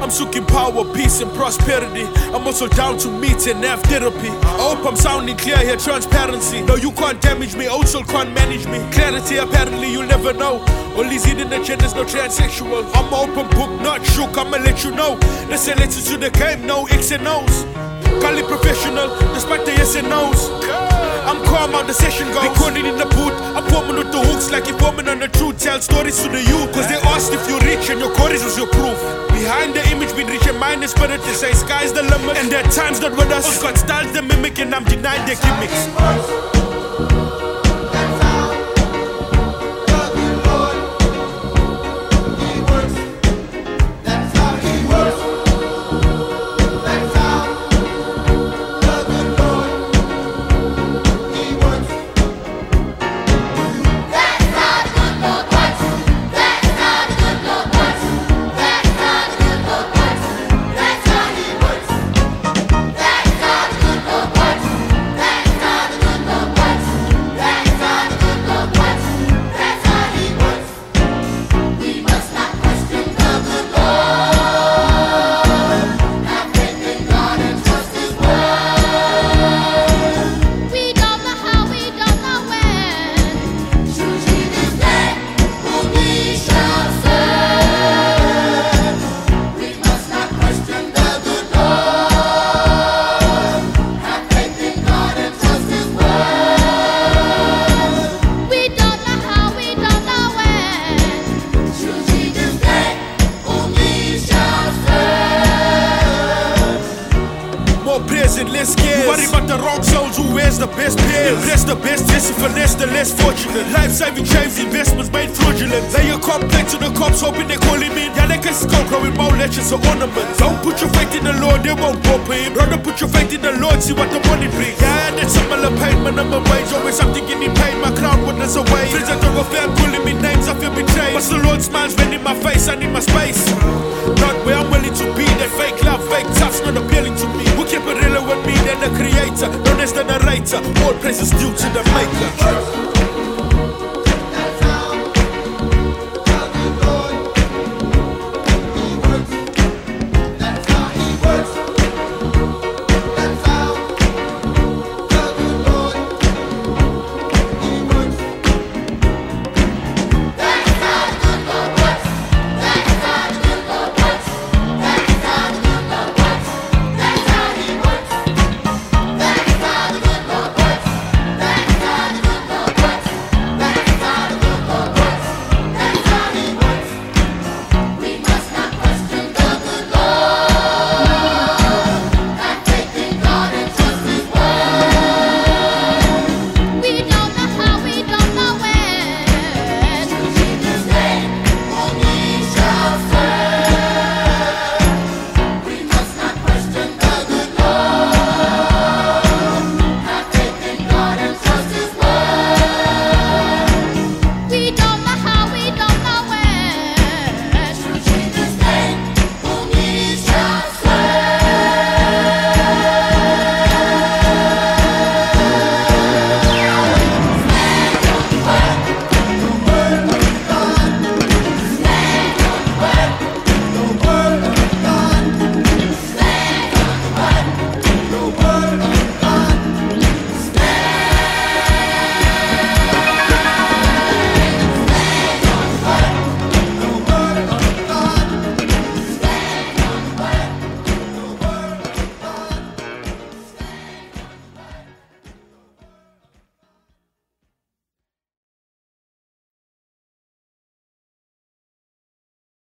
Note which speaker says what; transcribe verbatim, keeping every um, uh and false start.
Speaker 1: I'm seeking power, peace and prosperity. I'm also down to meet and have therapy. I hope I'm sounding clear here, transparency. No, you can't damage me, old soul can't manage me. Clarity, apparently you'll never know. All these hidden agendas, no transsexual. I'm an open book, not shook, I'ma let you know. They say let's to the game, no X and O's. Call it professional, despite the yes and no's. I'm calm how the session goes. Recording in the booth, I'm forming with the hooks like you're forming on the truth. Tell stories to the youth, cause they asked if you're rich and your chorus was your proof. Behind the image, been rich and mind is spirit. They say sky's the limit, and their time's not with us. Us got styles they mimic, and I'm denying their gimmicks. And less scared. You worry about the wrong souls, who wears the best pairs. Bless the best, yes, for less, the less fortunate. Life-saving chains, investments made fraudulent. Lay your complaint to the cops, hoping they call him in. Yeah, they can go growing more legends or ornaments. Don't put your faith in the Lord, they won't go for him. Rather put your faith in the Lord, see what the money brings. Yeah, that's similar pain, my number wage. Always something getting paid, my crown withers away. Friends that don't go fair, calling me names, I feel betrayed. But the Lord smiles, when in my face, I need my space. Not where I'm willing to be, that fake love, fake tough's not appealing to me. We keep it realer with me than the creator, known as the narrator. All praise is due to the maker.